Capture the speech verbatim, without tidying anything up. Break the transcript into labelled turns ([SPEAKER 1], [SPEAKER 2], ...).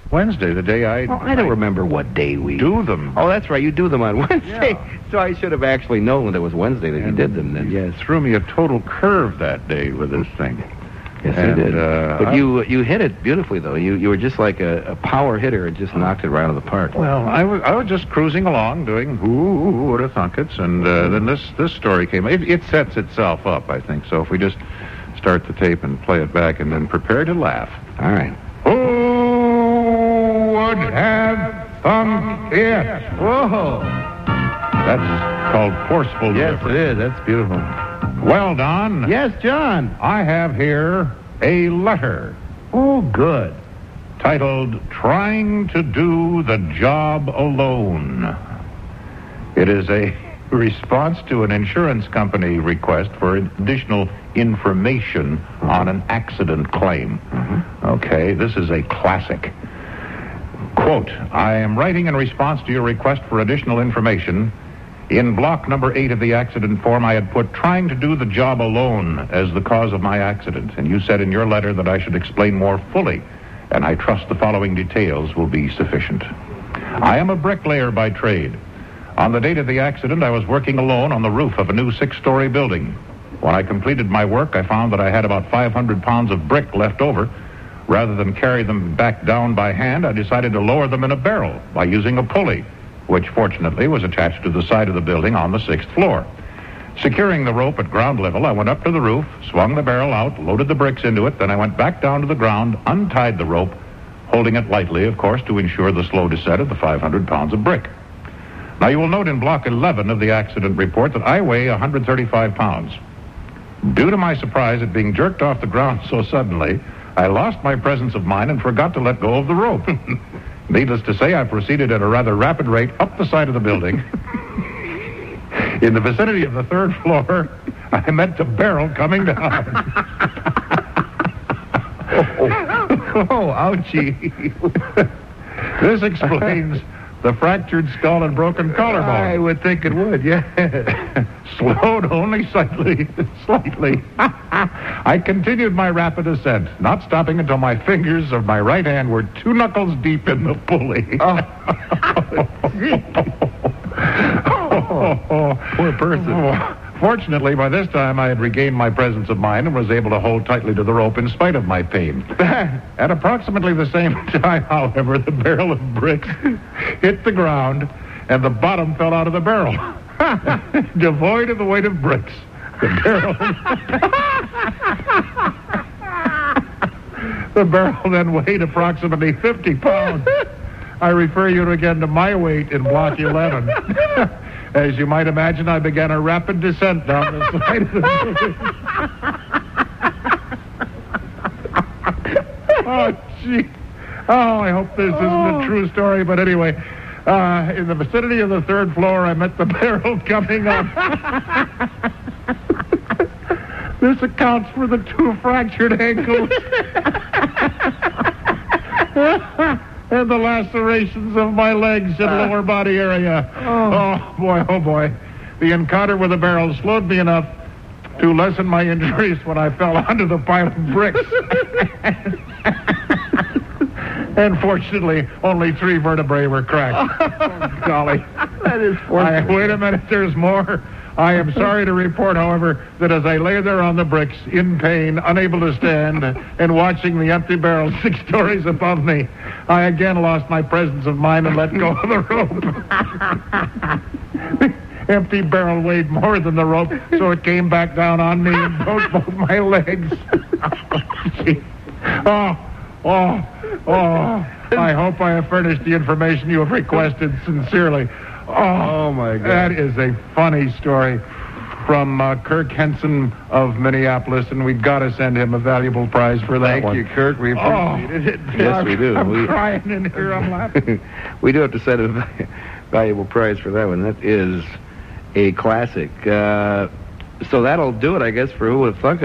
[SPEAKER 1] Wednesday, the day I...
[SPEAKER 2] Oh, I don't remember what day we...
[SPEAKER 1] do them.
[SPEAKER 2] Oh, that's right. You do them on Wednesday.
[SPEAKER 1] Yeah.
[SPEAKER 2] So I should have actually known that it was Wednesday that you
[SPEAKER 1] And
[SPEAKER 2] did them then,
[SPEAKER 1] you
[SPEAKER 2] yes.
[SPEAKER 1] threw me a total curve that day with this thing.
[SPEAKER 2] Yes,
[SPEAKER 1] and,
[SPEAKER 2] I did.
[SPEAKER 1] uh,
[SPEAKER 2] but
[SPEAKER 1] I-
[SPEAKER 2] you you hit it beautifully, though. You you were just like a, a power hitter and just knocked it right out of the park.
[SPEAKER 1] Well, I was I was just cruising along doing ooh, what a thunkets, and uh, then this this story came. It, it sets itself up, I think. So if we just start the tape and play it back, and then prepare to laugh.
[SPEAKER 2] All right.
[SPEAKER 1] Who would have thunk it?
[SPEAKER 2] Whoa.
[SPEAKER 1] That's called forceful
[SPEAKER 2] Yes,
[SPEAKER 1] delivery.
[SPEAKER 2] it is. That's beautiful.
[SPEAKER 1] Well, Don.
[SPEAKER 2] Yes, John.
[SPEAKER 1] I have here a letter
[SPEAKER 2] Oh, good.
[SPEAKER 1] titled Trying to Do the Job Alone. It is a response to an insurance company request for additional information on an accident claim.
[SPEAKER 2] Mm-hmm.
[SPEAKER 1] Okay, this is a classic. Quote, I am writing in response to your request for additional information. In block number eight of the accident form, I had put trying to do the job alone as the cause of my accident. And you said in your letter that I should explain more fully. And I trust the following details will be sufficient. I am a bricklayer by trade. On the date of the accident, I was working alone on the roof of a new six-story building. When I completed my work, I found that I had about five hundred pounds of brick left over. Rather than carry them back down by hand, I decided to lower them in a barrel by using a pulley, which fortunately was attached to the side of the building on the sixth floor. Securing the rope at ground level, I went up to the roof, swung the barrel out, loaded the bricks into it, then I went back down to the ground, untied the rope, holding it lightly, of course, to ensure the slow descent of the five hundred pounds of brick. Now, you will note in block eleven of the accident report that I weigh one hundred thirty-five pounds. Due to my surprise at being jerked off the ground so suddenly, I lost my presence of mind and forgot to let go of the rope. Needless to say, I proceeded at a rather rapid rate up the side of the building. In the vicinity of the third floor, I met the barrel coming down.
[SPEAKER 2] Oh, ouchie.
[SPEAKER 1] This explains the fractured skull and broken collarbone.
[SPEAKER 2] I would think it would, yeah.
[SPEAKER 1] Slowed only slightly, slightly. I continued my rapid ascent, not stopping until my fingers of my right hand were two knuckles deep in the pulley.
[SPEAKER 2] Oh. Oh, poor person.
[SPEAKER 1] Fortunately, by this time, I had regained my presence of mind and was able to hold tightly to the rope in spite of my pain. At approximately the same time, however, the barrel of bricks hit the ground and the bottom fell out of the barrel. Devoid of the weight of bricks, the barrel... the barrel then weighed approximately fifty pounds. I refer you again to my weight in block eleven. As you might imagine, I began a rapid descent down the side of the building. Oh, gee. Oh, I hope this isn't a true story, but anyway, uh, in the vicinity of the third floor, I met the barrel coming up. This accounts for the two fractured ankles. And the lacerations of my legs and lower body area.
[SPEAKER 2] Oh.
[SPEAKER 1] Oh, boy, oh, boy. The encounter with the barrel slowed me enough to lessen my injuries when I fell onto the pile of bricks. And fortunately, only three vertebrae were cracked. Oh, golly.
[SPEAKER 2] That is
[SPEAKER 1] I,
[SPEAKER 2] fortunate.
[SPEAKER 1] wait a minute, there's more. I am sorry to report, however, that as I lay there on the bricks, in pain, unable to stand, and watching the empty barrel six stories above me, I again lost my presence of mind and let go of the rope. The empty barrel weighed more than the rope, so it came back down on me and broke both my legs. Oh, oh, oh. I hope I have furnished the information you have requested sincerely. Oh,
[SPEAKER 2] Oh, my God.
[SPEAKER 1] That is a funny story from uh, Kirk Henson of Minneapolis, and we've got to send him a valuable prize for that
[SPEAKER 2] Thank
[SPEAKER 1] one.
[SPEAKER 2] you, Kirk. We appreciate it. Yes, we do.
[SPEAKER 1] I'm
[SPEAKER 2] We-
[SPEAKER 1] crying in here. I'm laughing.
[SPEAKER 2] We do have to send a valuable prize for that one. That is a classic. Uh, so that'll do it, I guess, for Who Would Have Thunk It.